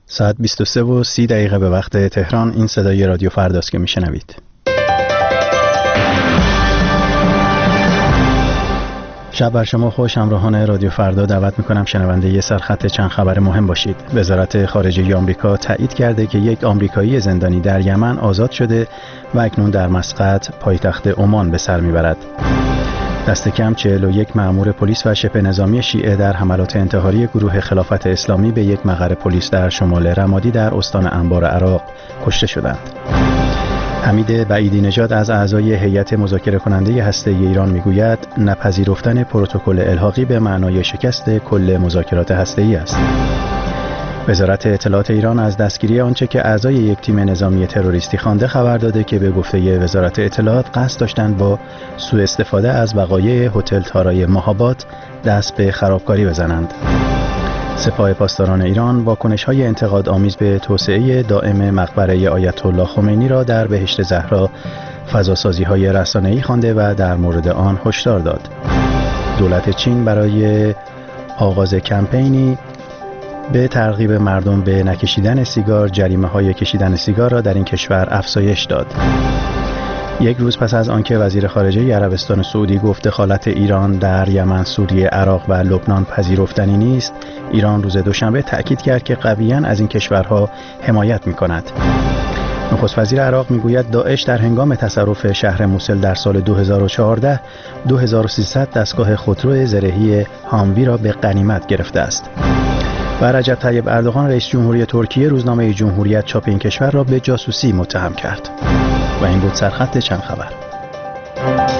ساعت 23:30 به وقت تهران. این صدای رادیو فرداست که میشنوید. شب بر شما خوش. همراهان رادیو فردا دعوت میکنم شنونده یه سرخط چند خبر مهم باشید. وزارت خارجه آمریکا تایید کرده که یک آمریکایی زندانی در یمن آزاد شده و اکنون در مسقط پایتخت عمان به سر میبرد. دست کم 41 مأمور پلیس و شبه نظامی شیعه در حملات انتحاری گروه خلافت اسلامی به یک مقر پلیس در شمال رمادی در استان انبار عراق کشته شدند. حمید بعیدی نژاد از اعضای هیئت مذاکره کننده هسته‌ای ایران میگوید نپذیرفتن پروتکل الحاقی به معنای شکست کل مذاکرات هسته‌ای است. وزارت اطلاعات ایران از دستگیری آنچه که اعضای یک تیم نظامی تروریستی خوانده خبر داده که به گفته وزارت اطلاعات قصد داشتند با سوء استفاده از وقایع هتل تارای مهاباد دست به خرابکاری بزنند. سپاه پاسداران ایران واکنش‌های انتقادآمیز به توسعه دائم مقبره آیت الله خمینی را در بهشت زهرا فضاسازی‌های رسانه‌ای خوانده و در مورد آن هشدار داد. دولت چین برای آغاز کمپینی به ترغیب مردم به نکشیدن سیگار جریمه‌های کشیدن سیگار را در این کشور افزایش داد. یک روز پس از آنکه وزیر خارجه عربستان سعودی گفت دخالت ایران در یمن، سوریه، عراق و لبنان پذیرفتنی نیست، ایران روز دوشنبه تأکید کرد که قویاً از این کشورها حمایت می‌کند. نخست وزیر عراق میگوید داعش در هنگام تصرف شهر موصل در سال 2014 2300 دستگاه خودرو زرهی هاموی را به غنیمت گرفته است. و رجب طیب اردوغان رئیس جمهوری ترکیه روزنامه جمهوریت چاپ این کشور را به جاسوسی متهم کرد. و این بود سرخط چند خبر.